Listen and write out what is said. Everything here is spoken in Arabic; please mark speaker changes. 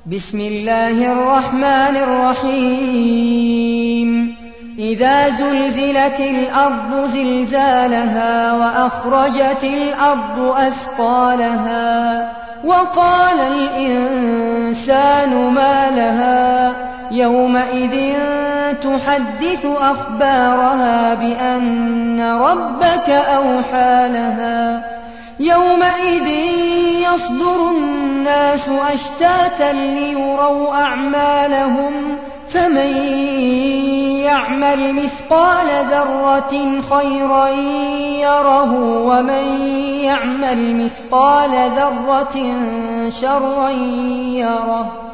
Speaker 1: بسم الله الرحمن الرحيم إذا زلزلت الأرض زلزالها وأخرجت الأرض أثقالها وقال الإنسان ما لها يومئذ تحدث أخبارها بأن ربك أوحى لها يومئذ يصدر الناس أشتاتا ليروا أعمالهم فمن يعمل مثقال ذرة خيرا يره ومن يعمل مثقال ذرة شرا يره